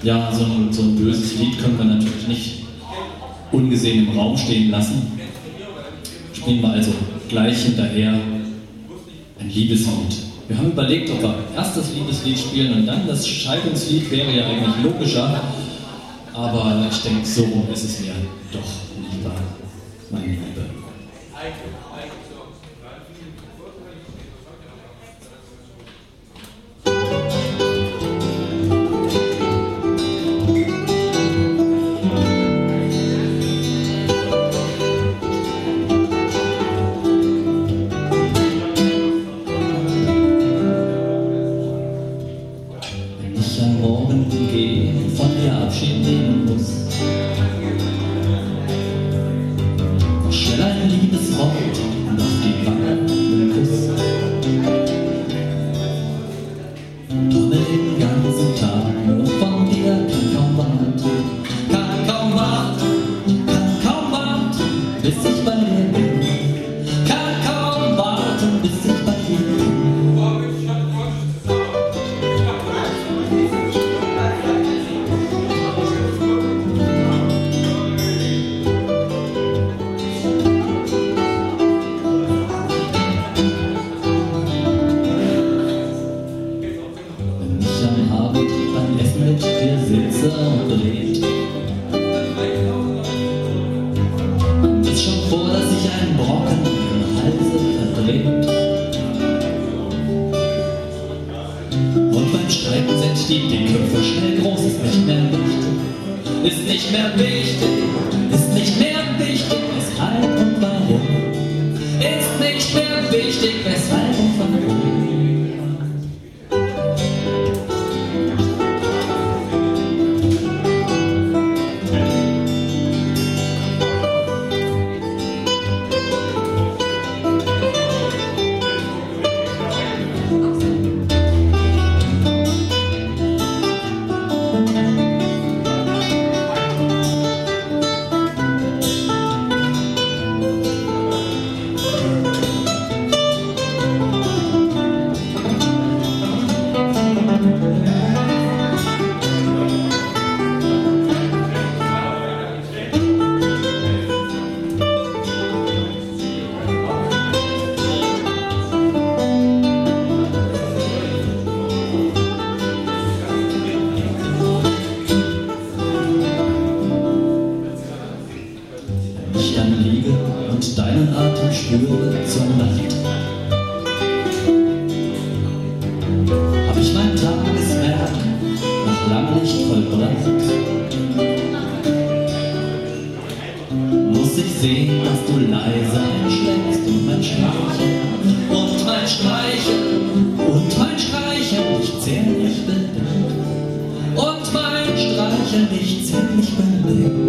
Ja, so ein böses Lied können wir natürlich nicht ungesehen im Raum stehen lassen. Spielen wir also gleich hinterher ein Liebeslied. Wir haben überlegt, ob wir erst das Liebeslied spielen und dann das Scheidungslied, wäre ja eigentlich logischer. Aber ich denke, so ist es mir doch lieber, meine Liebe. Nicht zärtlich beim Blick.